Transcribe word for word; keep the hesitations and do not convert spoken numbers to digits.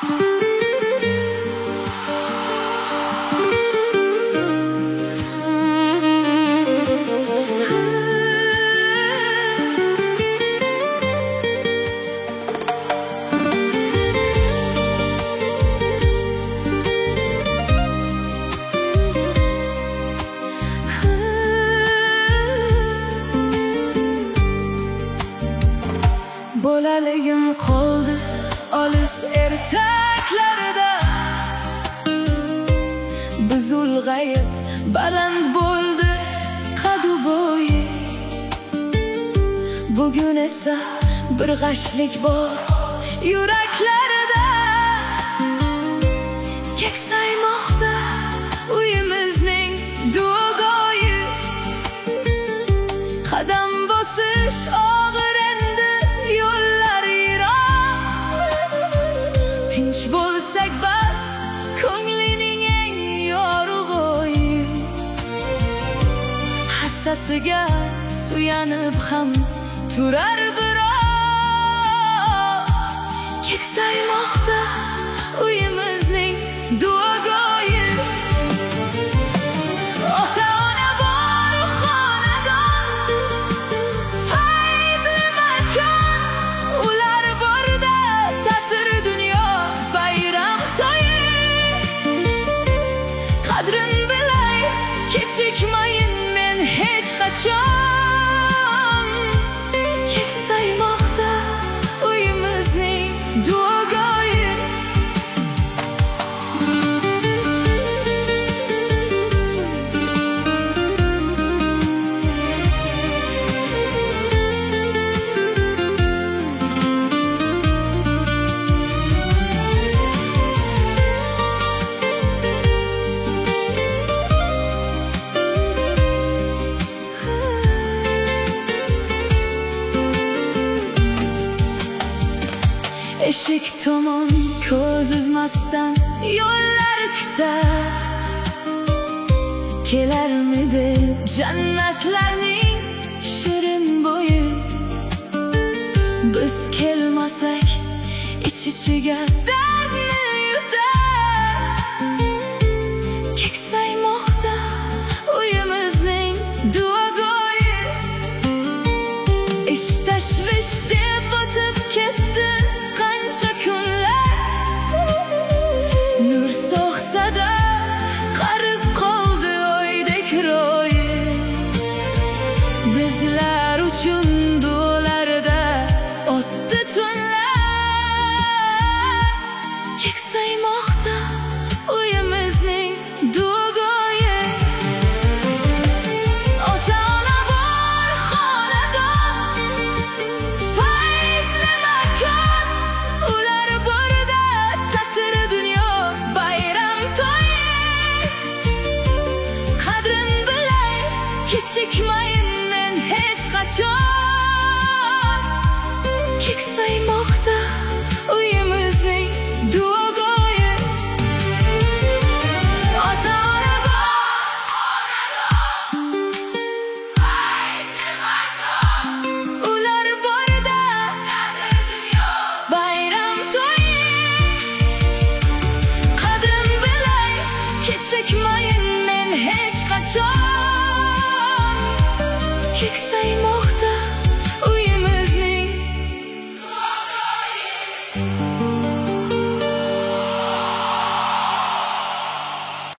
Bolaligim qoldi olis ertaklarida, biz ulg'ayib baland bo'ldi qadu bo'yi. Bugun esa bir g'ashlik bor yuraklarida, keksaymoqda uyimizning duogoyi. Qadam bosish og'ir endi, yo'llar yiroq. Tinch bo'lsak bas, ko'nglining eng yorug'i o'yi. Hassasiga suyanib ham turar biroq, keksaymoqda uyimizning duogoyi. Ota-ona bor xonadon, fayzli makon, ular borda ta'tir dunyo bayram to'yi. Qadrin bilay, kechikmayin men hech qachon, keksaymoqda uyimizning duogoyi. Eshik tomon ko'z uzmasdan yo'llar kutar, kelarmidi jannatlarning shirin bo'yi. Biz kelmasak ich-ichiga dardni yutar, keksaymoqda uyimizning duogoyi. Ish tashvish deb o'tib ketdi qancha kunlar, nur so'xsada qarib qoldi oydek ro'yi. Bizlar uchun duolarda o'tdi tunlar, keksaymoqda uyimizning duogoyi. Ota-ona bor xonadon, fayzli makon, ular borda ta'tir dunyo bayram to'yi. Qadrin bilay, kechikmayin men hech qachon, keksaymoqda